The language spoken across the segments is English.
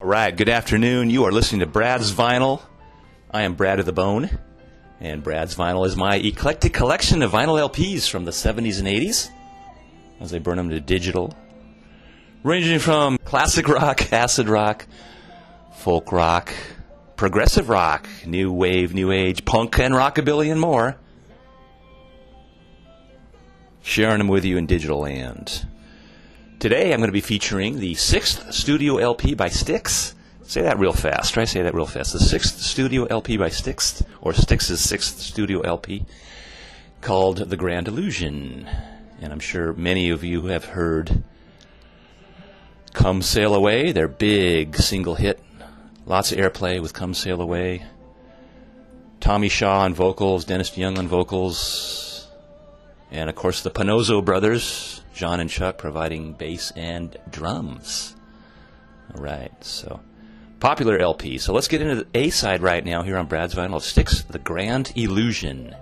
right, good afternoon. You are listening to Brad's Vinyl. I am Brad of the Bone, and Brad's Vinyl is my eclectic collection of vinyl LPs from the 70s and 80s, as I burn them to digital, ranging from classic rock, acid rock, folk rock, progressive rock, new wave, new age, punk and rockabilly, and more. Sharing them with you in digital land. Today I'm going to be featuring the 6th studio LP by Styx. Say that real fast. Try to say that real fast. The 6th studio LP by Styx, or Styx's 6th studio LP, called The Grand Illusion. And I'm sure many of you have heard Come Sail Away, their big single hit. Lots of airplay with Come Sail Away. Tommy Shaw on vocals, Dennis DeYoung on vocals, and of course the Panozzo brothers, John and Chuck, providing bass and drums. All right, so popular LP. So let's get into the A side right now here on Brad's Vinyl of Styx, The Grand Illusion.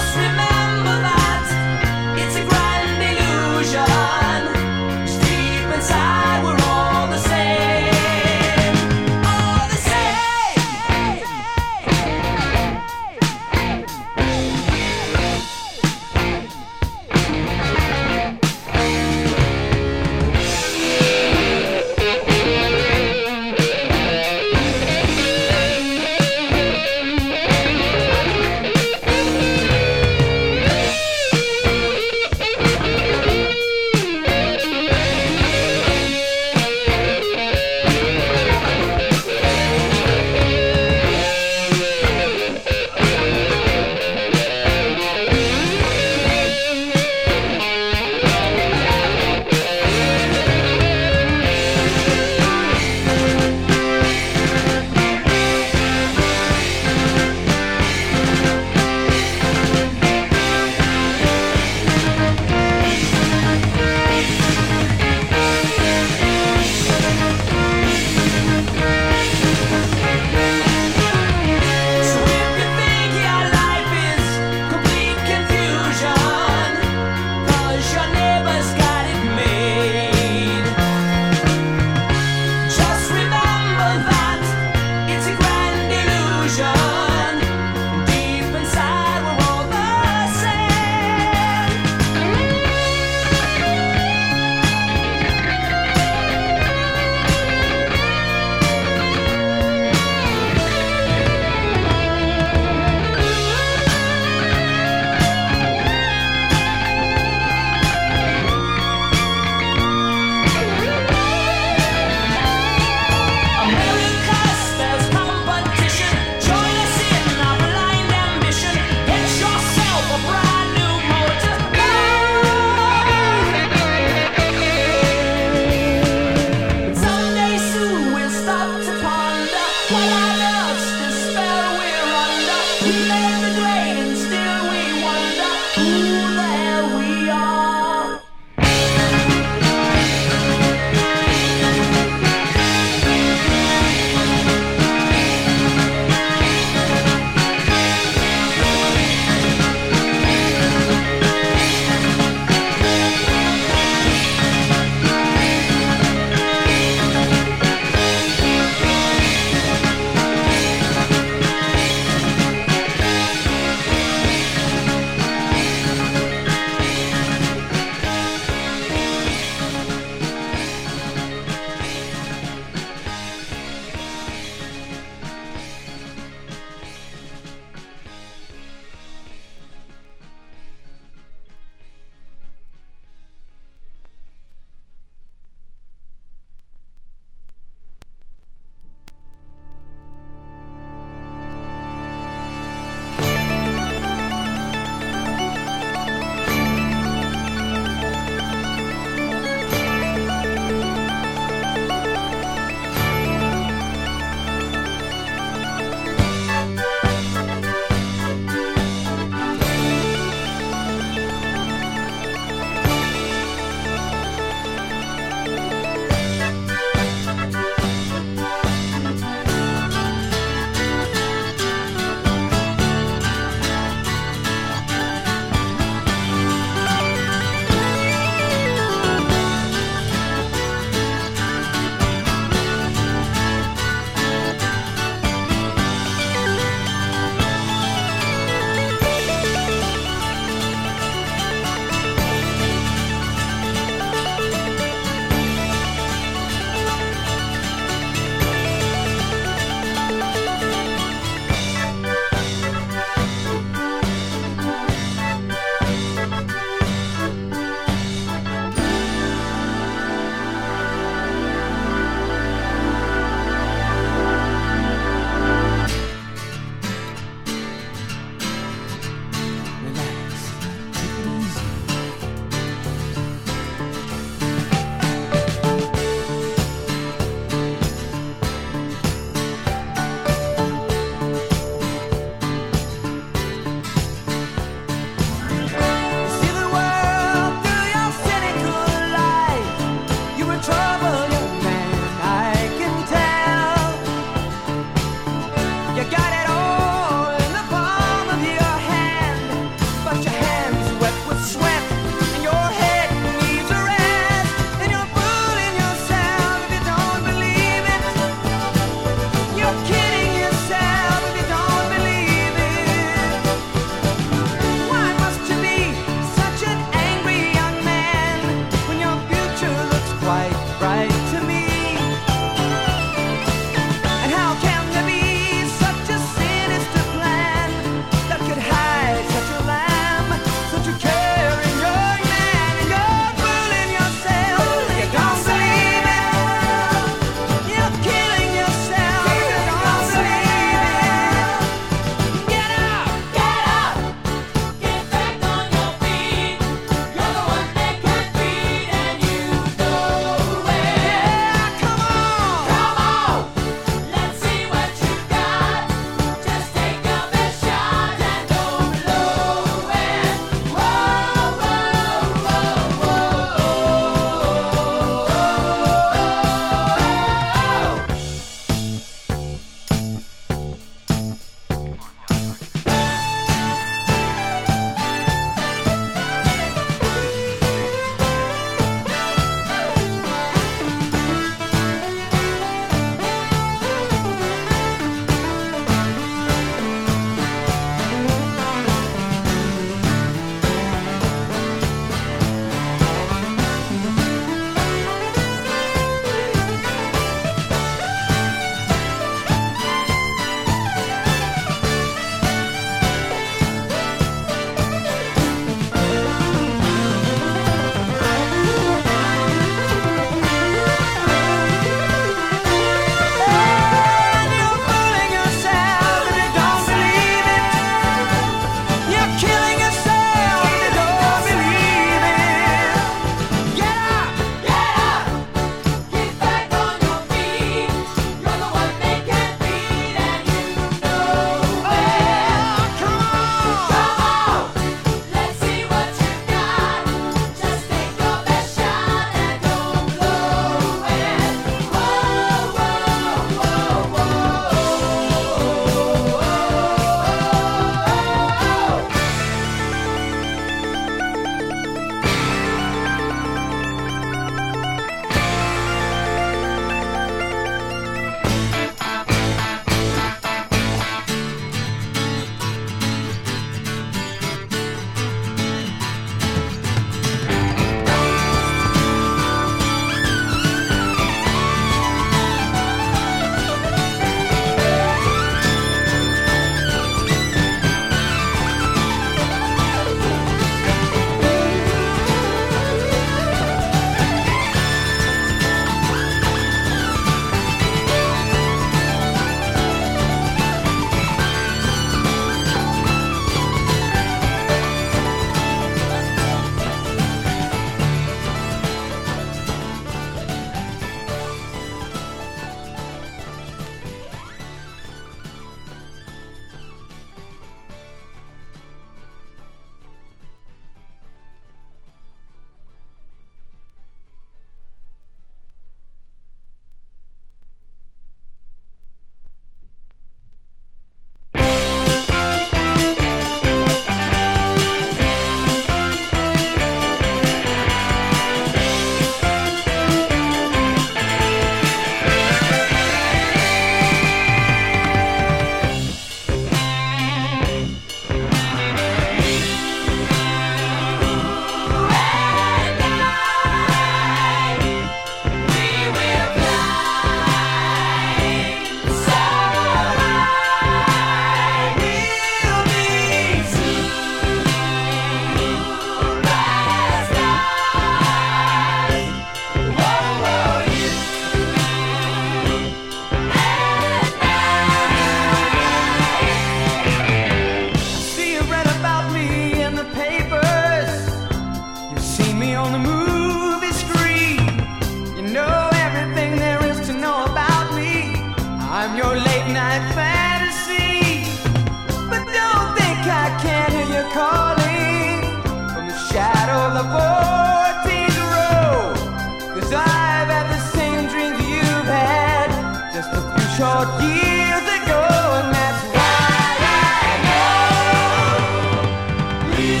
on the movie screen. You know everything there is to know about me. I'm your late night fantasy. But don't think I can't hear you calling from the shadow of the 14th row. 'Cause I've had the same dreams you've had just a few short years ago, and that's why I know you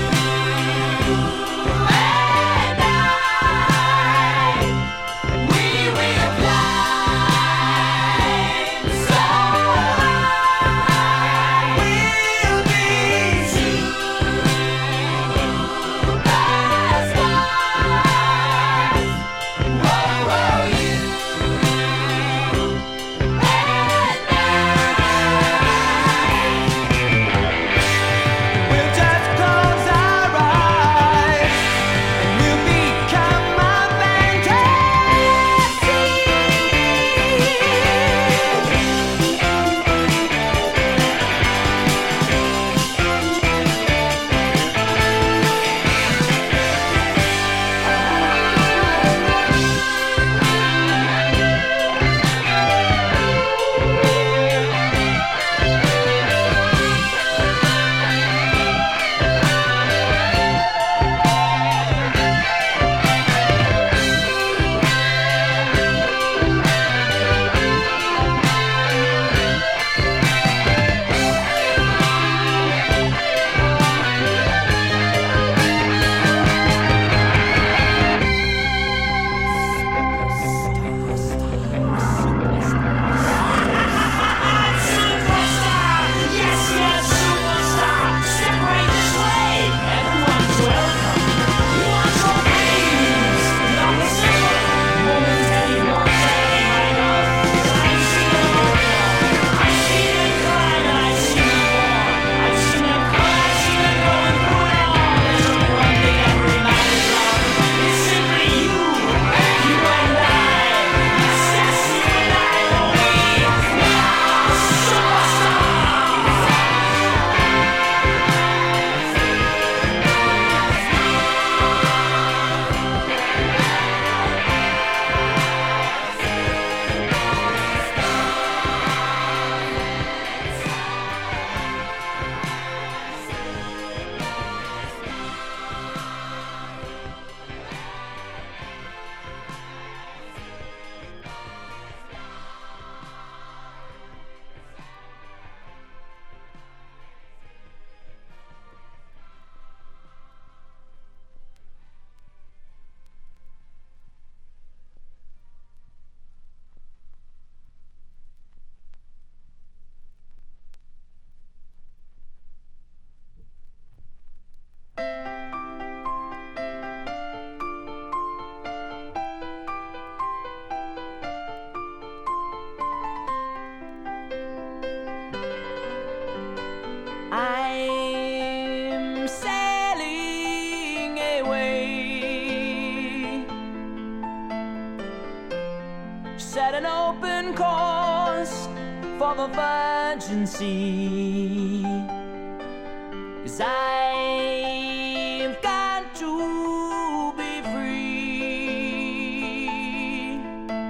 and I, we will fly so high. We'll be superstars. Whoa, whoa, you we'll just close our eyes and we'll become a fantasy. I'm sailing away, set an open course for the virgin sea. 'Cause I've got to be free,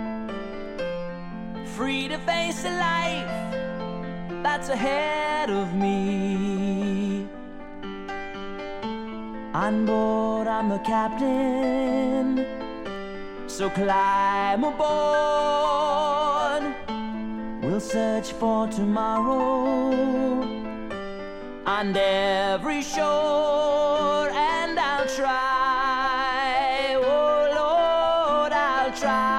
free to face a life that's ahead of me. On board, I'm the captain, so climb aboard. We'll search for tomorrow on every shore, and I'll try, oh Lord, I'll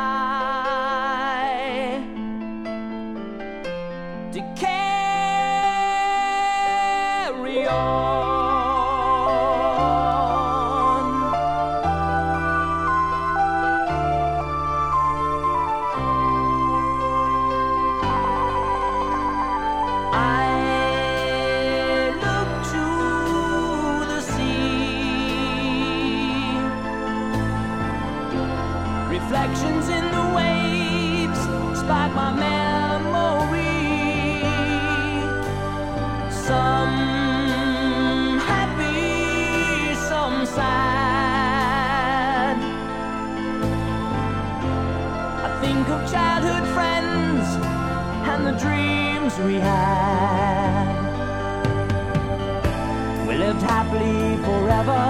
try to carry on. I look to the sea, reflections in the waves spark my memory. Some happy, some sad. rehab. We lived happily forever,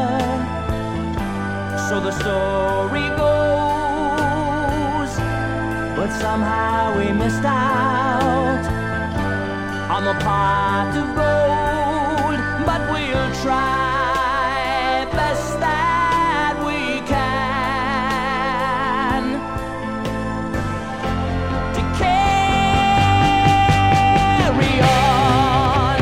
so the story goes. But somehow we missed out on the pot of gold. But we'll try best that we can to carry on.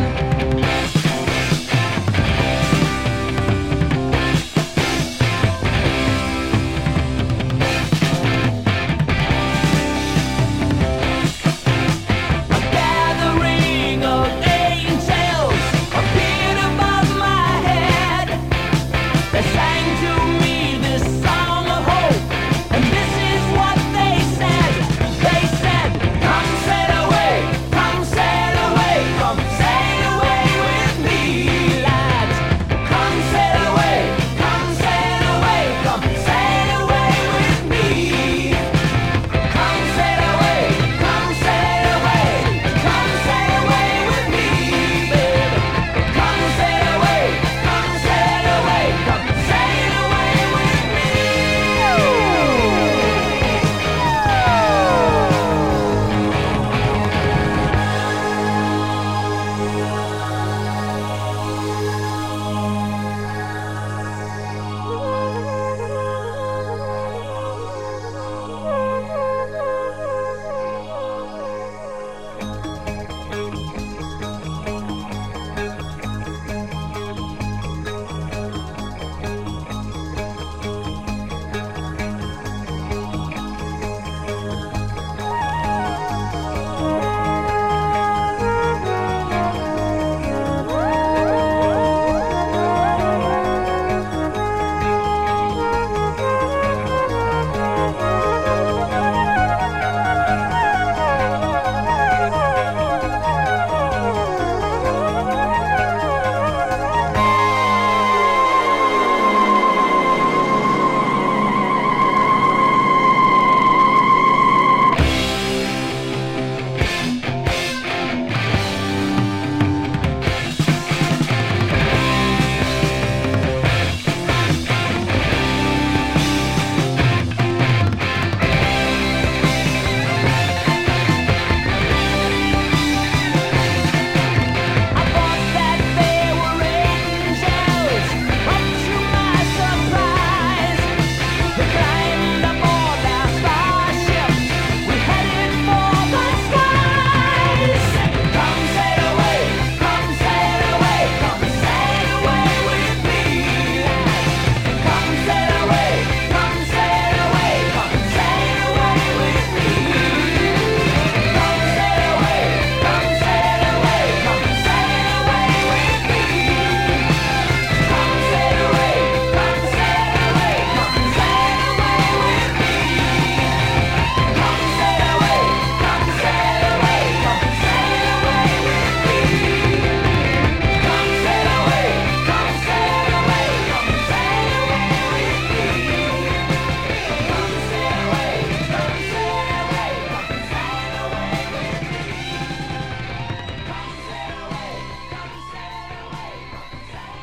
A gathering of angels appeared above my head. They sang to me this song of hope, and this is what they said. They said, come sail away, come sail away, come sail away with me, lads. Come sail away, come sail away, come sail away with me. Come sail away, come sail away, come sail away with me, baby. Come sail away, come sail away, come sail away with me. I thought that there were angels, but to my surprise, they climbed aboard our starship. We headed for the skies. Come sail away, come sail away, come sail away with me. Come sail away, come sail away, come sail away with me. Come sail away, come sail away, come sail away with me. Come sail away, come sail away, come sail away with me. Come sail away, come sail away, come sail away with me. Come sail away, come sail away, come sail away with me. Come sail away, come sail away, come sail away with me. Come sail away, come sail away, come sail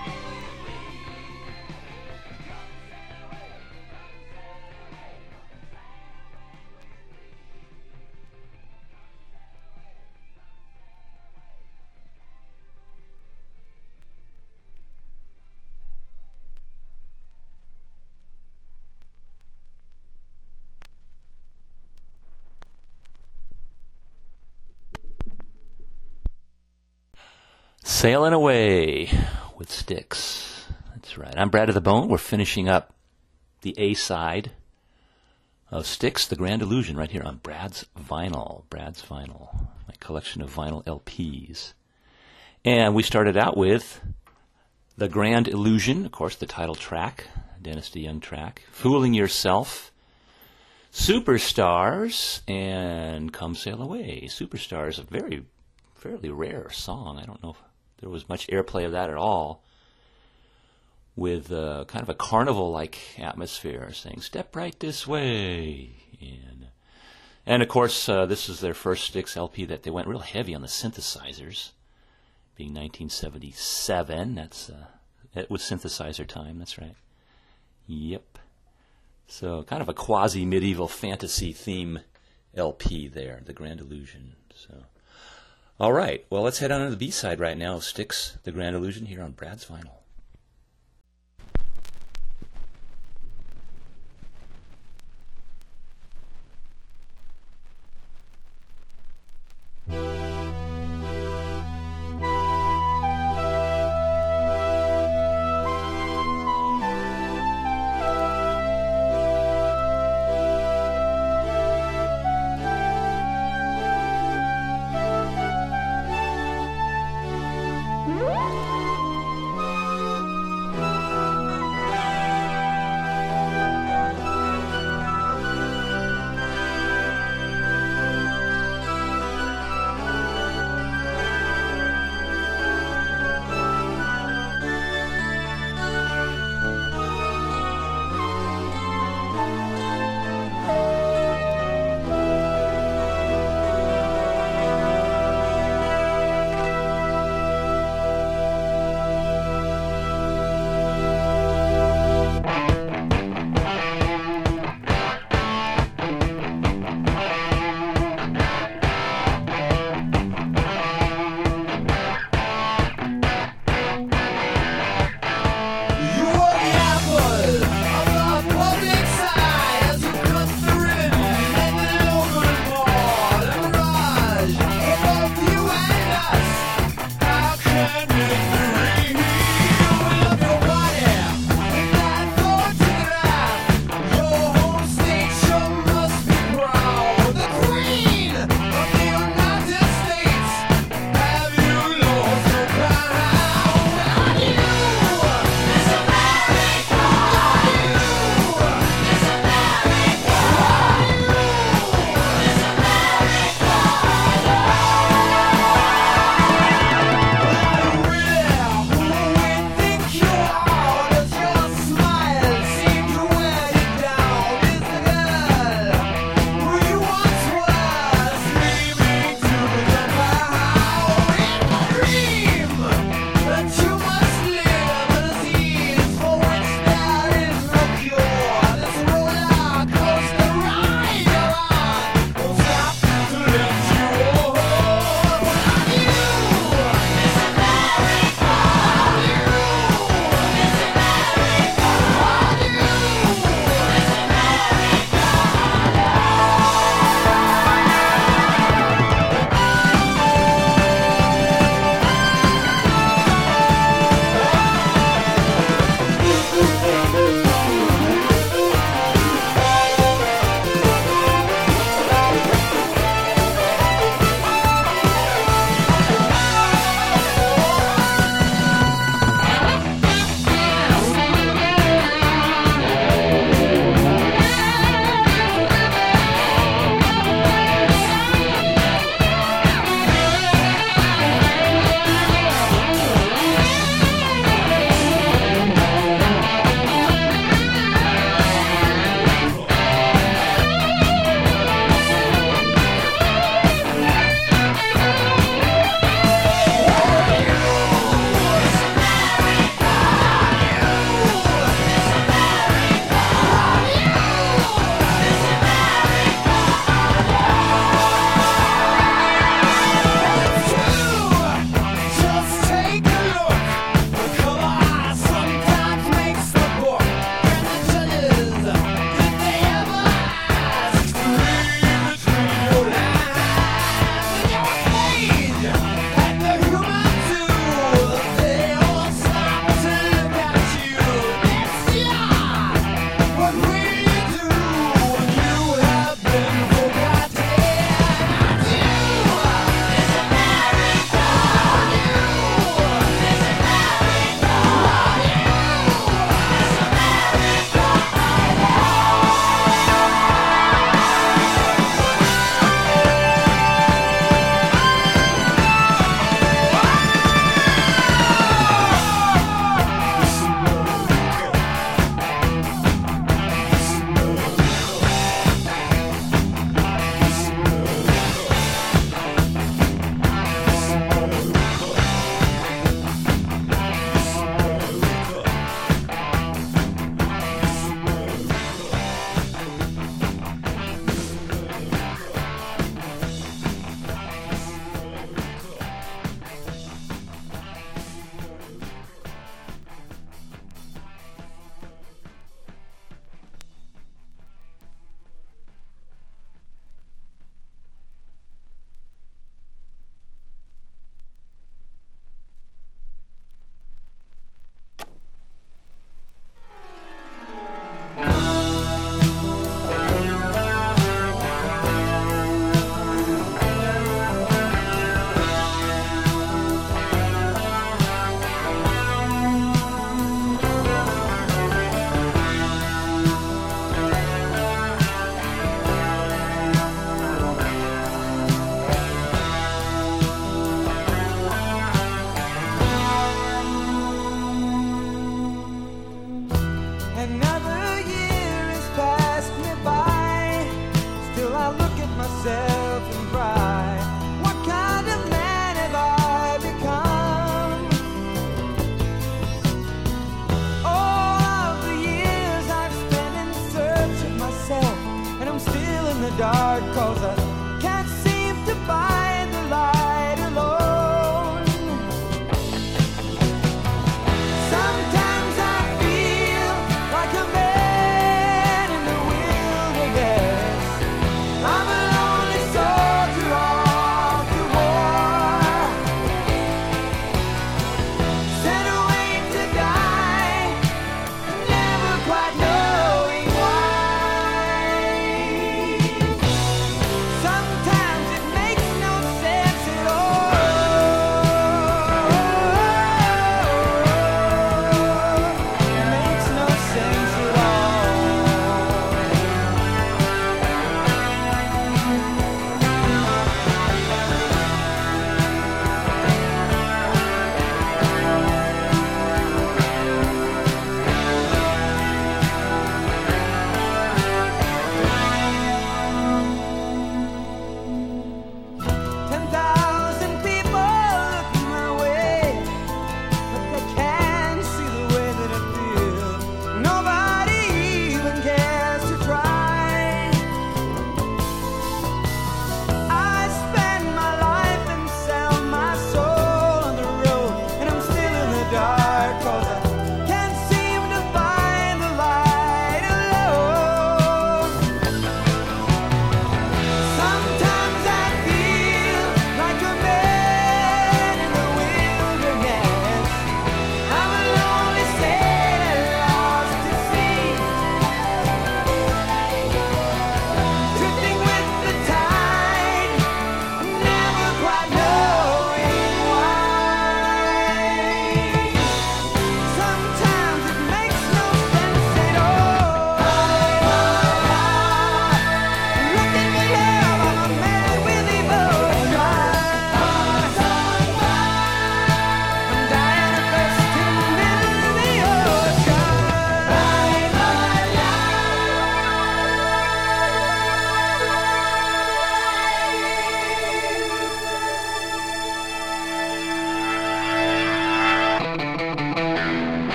Sailing Away with Styx. That's right. I'm Brad of the Bone. We're finishing up the A side of Styx, The Grand Illusion, right here on Brad's Vinyl. Brad's Vinyl, my collection of vinyl LPs. And we started out with The Grand Illusion, of course, the title track, Dennis DeYoung track, Fooling Yourself, Superstars, and Come Sail Away. Superstars, a fairly rare song. I don't know if there was much airplay of that at all, with kind of a carnival-like atmosphere, saying, step right this way. And of course, this is their first Styx LP that they went real heavy on the synthesizers, being 1977. It was synthesizer time, that's right. Yep. So kind of a quasi-medieval fantasy theme LP there, The Grand Illusion. So, all right, well, let's head on to the B-side right now of Styx, The Grand Illusion, here on Brad's Vinyl. myself and cry, what kind of man have I become? All of the years I've spent in search of myself, and I'm still in the dark 'cause I can't seem to find the light alone. Sometimes I feel like a man in the wilderness. I'm a lonely soldier off to war, sent away to die, never quite knowing why.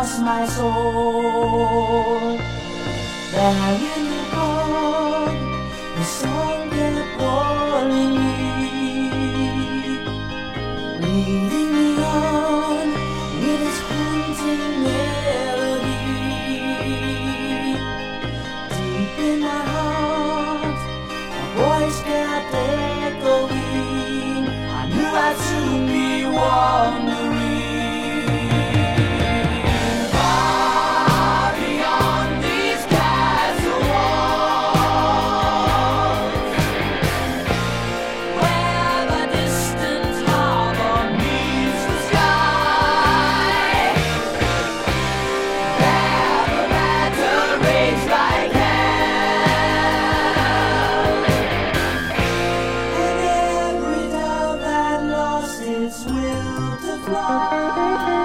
lost my soul. There in the park, the song kept calling me, leading me on with its haunting melody. Deep in my heart, a voice kept echoing. I knew I'd soon be wandering. Its will to fly.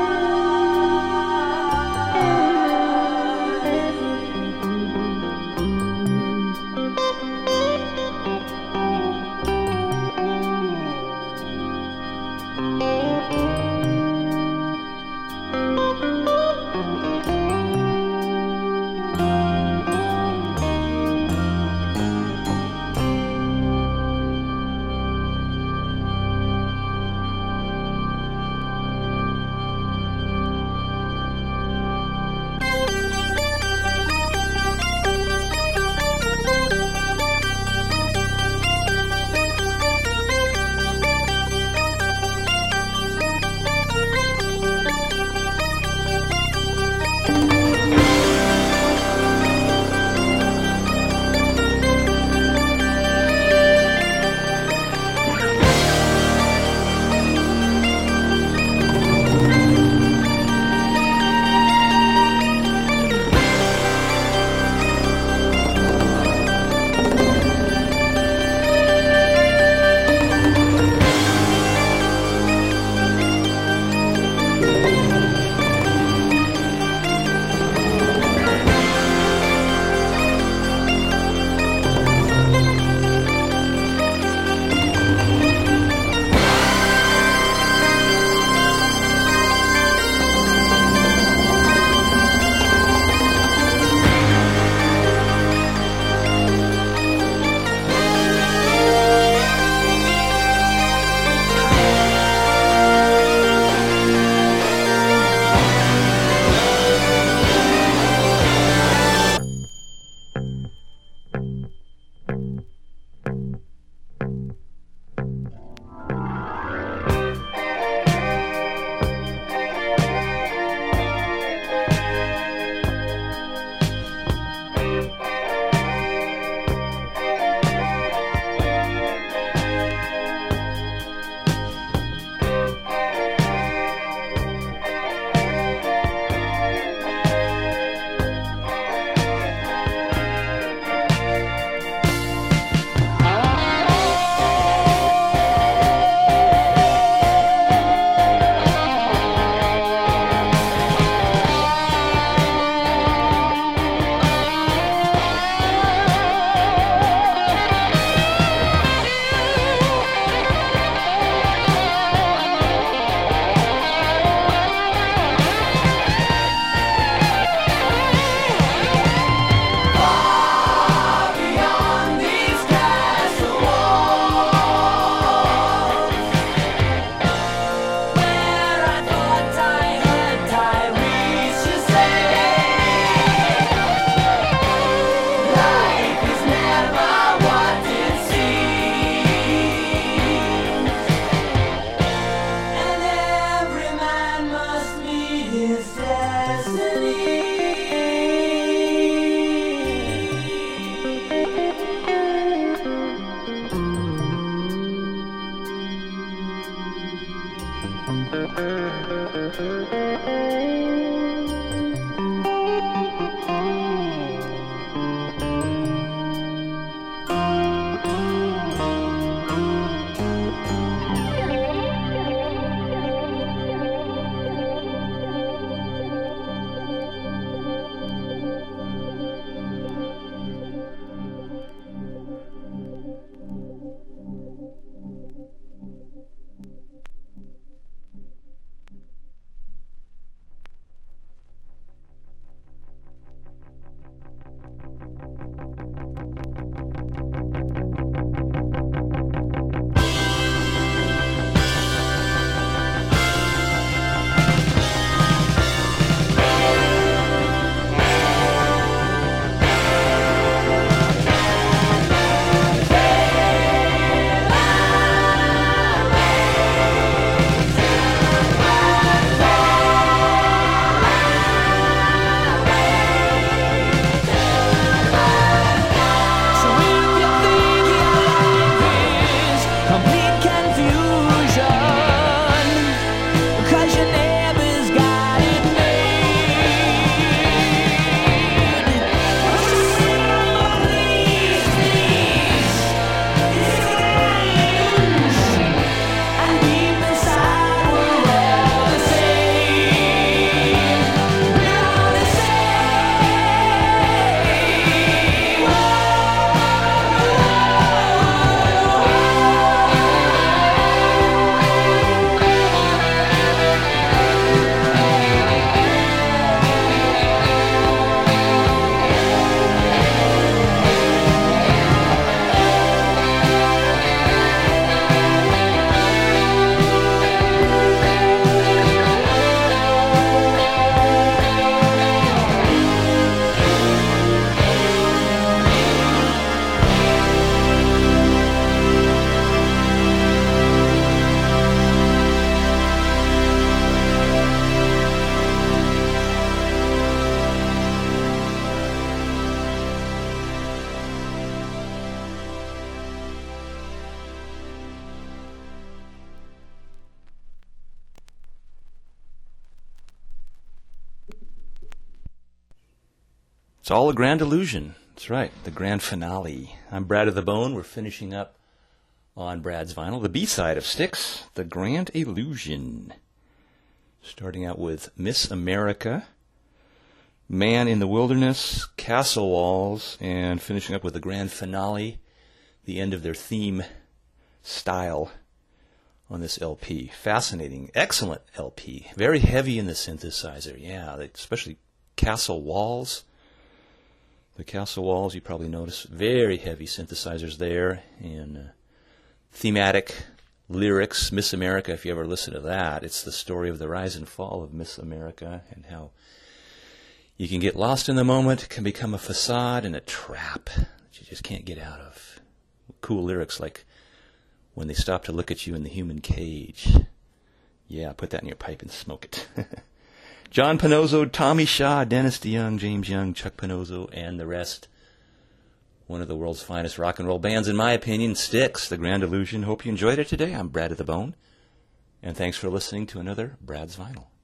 It's all a grand illusion. That's right, the grand finale. I'm Brad of the Bone. We're finishing up on Brad's vinyl, the B-side of Styx, The Grand Illusion. Starting out with Miss America, Man in the Wilderness, Castle Walls, and finishing up with the grand finale, the end of their theme style on this LP. Fascinating, excellent LP. Very heavy in the synthesizer, yeah, especially Castle Walls. The Castle Walls, you probably notice, very heavy synthesizers there, and thematic lyrics. Miss America, if you ever listen to that, it's the story of the rise and fall of Miss America and how you can get lost in the moment, it can become a facade and a trap that you just can't get out of. Cool lyrics like, when they stop to look at you in the human cage. Yeah, put that in your pipe and smoke it. John Panozzo, Tommy Shaw, Dennis DeYoung, James Young, Chuck Panozzo, and the rest. One of the world's finest rock and roll bands, in my opinion, Styx, The Grand Illusion. Hope you enjoyed it today. I'm Brad of the Bone, and thanks for listening to another Brad's Vinyl.